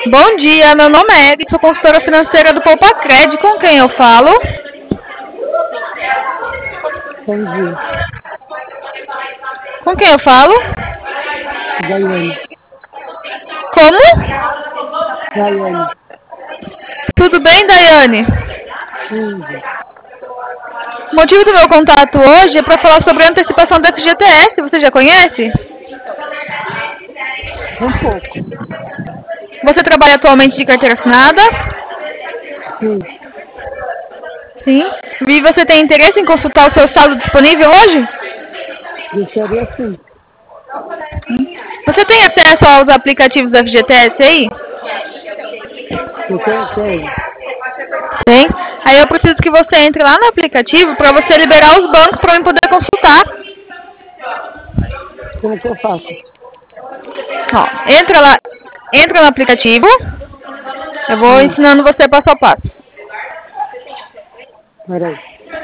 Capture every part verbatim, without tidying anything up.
Bom dia, meu nome é Eri, sou consultora financeira do Poupacred. Com quem eu falo? Bom dia, Com quem eu falo? Daiane. Como? Daiane. Tudo bem, Daiane? Tudo. O motivo do meu contato hoje é para falar sobre a antecipação do F G T S. Você já conhece? Um pouco. Você trabalha atualmente de carteira assinada? Sim. Sim. E você tem interesse em consultar o seu saldo disponível hoje? Gostaria sim. Você tem acesso aos aplicativos do F G T S aí? Eu tenho, tenho. Tem. Aí eu preciso que você entre lá no aplicativo para você liberar os bancos para eu poder consultar. Como que eu faço? Ó, entra lá, entra no aplicativo. Eu vou Hum, ensinando você passo a passo. peraí.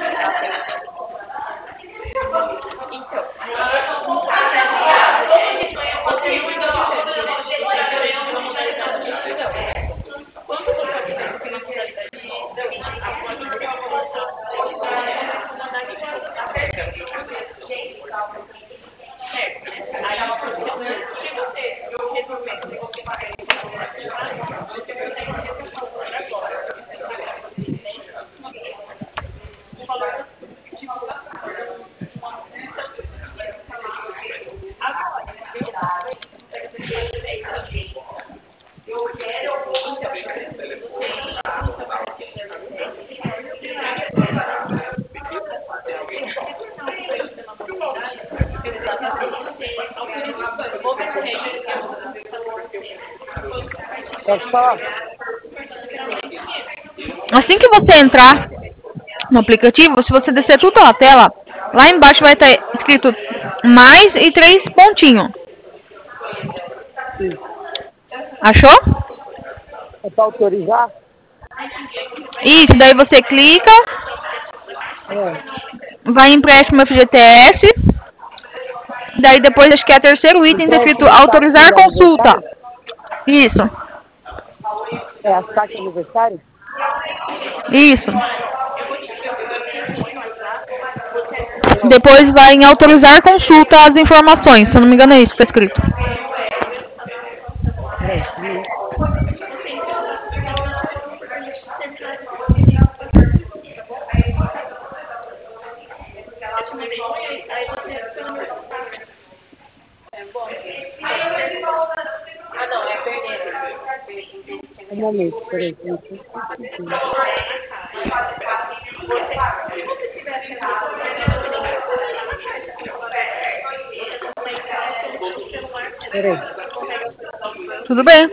Pode falar? Assim que você entrar no aplicativo, se você descer tudo na tela, lá embaixo vai estar escrito mais e três pontinhos. Sim. Achou? É para autorizar? Isso, daí você clica, É. vai em empréstimo F G T S, daí depois acho que é o terceiro item, está Então, escrito aquele saquinho autorizar do consulta. aniversário? Isso, É a saque aniversário? isso. Depois vai em autorizar consulta as informações, se eu não me engano é isso que está escrito. Peraí, um minuto. Um momento, peraí. peraí. Peraí. Tudo bem.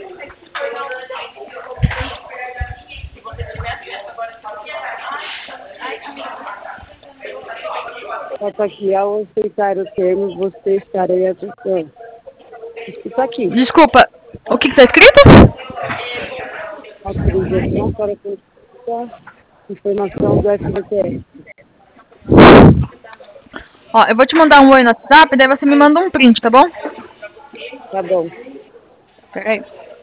Bota aqui, ao aceitar o termo, você estarei acessando. Escuta aqui. Desculpa, o que está escrito? Autorização para consulta informação do F G T S. Ó, eu vou te mandar um oi no WhatsApp, daí você me manda um print, tá bom? Tá bom. Peraí.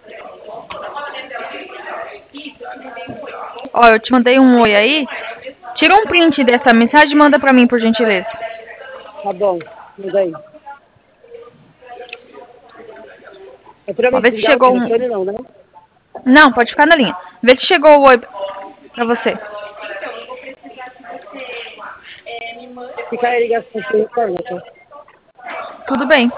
Ó, eu te mandei um oi aí. Tira um print dessa mensagem e manda pra mim, por gentileza. Tá bom. Manda aí. É pra Ó, me vê se desligar o chegou um... telefone não, né? Não, pode ficar na linha. Vê se chegou o oi pra você. Fica aí a ligação sem retorno, tá? Tudo bem.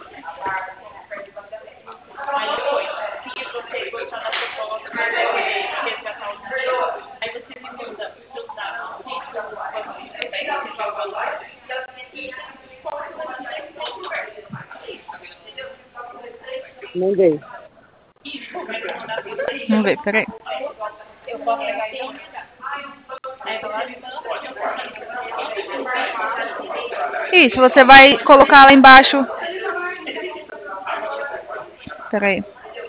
Mandei. Vamos ver, peraí. Isso, você vai colocar lá embaixo. Peraí.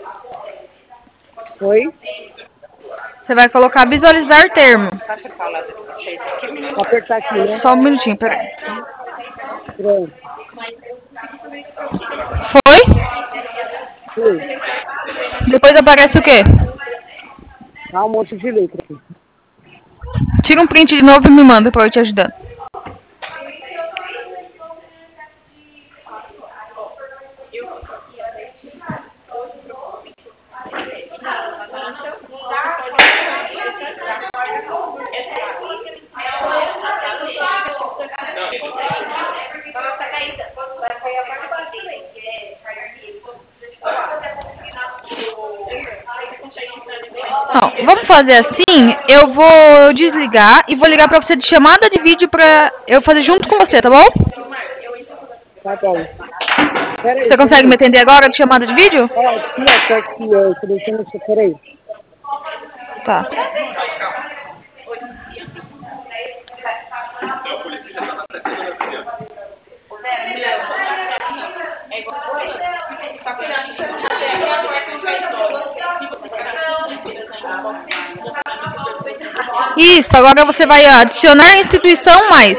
Oi? Você vai colocar visualizar termo. Vou apertar aqui, né? Só um minutinho, peraí. Pronto. Foi? Fui. Depois aparece o quê? Ah, um monte de letra aqui. Tira um print de novo e me manda pra eu te ajudar. Não, vamos fazer assim, eu vou desligar e vou ligar pra você de chamada de vídeo pra eu fazer junto com você, tá bom? Tá bom. Pera aí, Você consegue peraí. me atender agora de chamada de vídeo? Ó, aqui, ó, tá aqui, ó. Seleciona isso, peraí. Tá. Isso, agora você vai adicionar a instituição mais.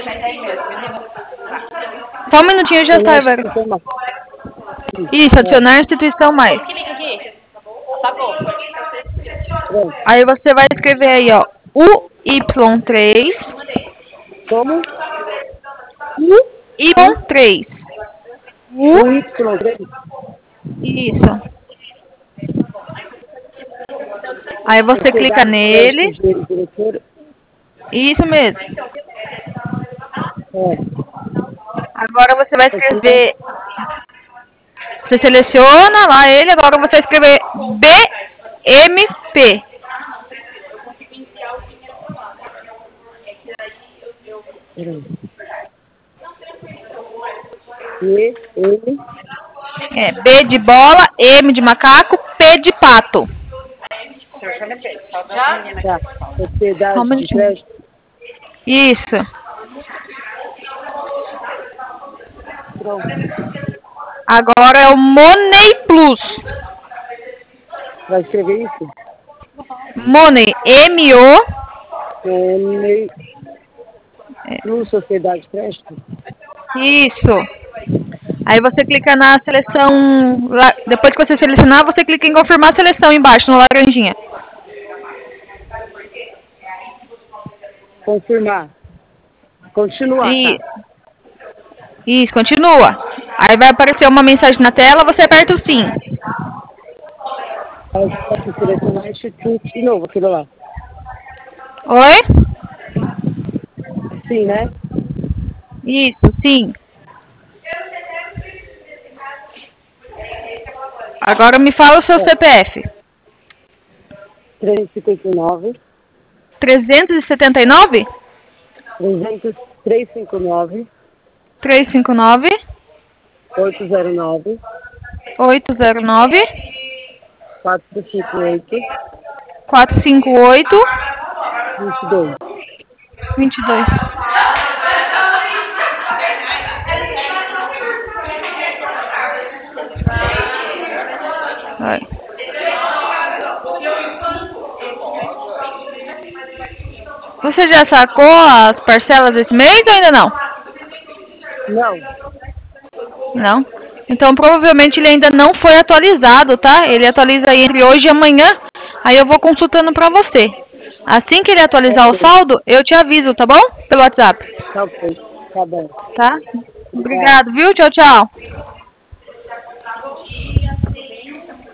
Só um minutinho já sai, velho. Isso, adicionar a instituição mais. Aí você vai escrever aí, ó, U Y três. Como? U Y três. U Y três. Isso. Aí você clica nele. Isso mesmo. É. Agora você vai escrever. Você seleciona lá ele, agora você vai escrever B M P. E, M. É, B de bola, M de macaco, P de pato. Tá. Sociedade Só um de minutinho. crédito. Isso. Pronto. Agora é o Money Plus. Vai escrever isso? Money, M O. M. Plus Sociedade de Crédito. Isso. Aí você clica na seleção. lá- Depois que você selecionar, você clica em confirmar a seleção embaixo, no laranjinha. Confirmar. Continuar, E- tá? Isso, continua. Aí vai aparecer uma mensagem na tela, você aperta o sim. Aí você pode selecionar Instituto de novo, aquilo lá. Oi? Sim, né? Isso, sim. Agora me fala o seu C P F. trezentos e cinquenta e nove. trezentos e setenta e nove? trezentos, trezentos e cinquenta e nove. trezentos e cinquenta e nove? oitocentos e nove. oitocentos e nove? quatrocentos e cinquenta e oito. quatrocentos e cinquenta e oito? vinte e dois. vinte e dois. Vai. Você já sacou as parcelas desse mês ou ainda não? Não. Não? Então provavelmente ele ainda não foi atualizado, tá? Ele atualiza aí entre hoje e amanhã. Aí eu vou consultando pra você. Assim que ele atualizar o saldo, eu te aviso, tá bom? Pelo WhatsApp. Tá ok. Tá bom. Tá? Obrigado, viu? Tchau, tchau.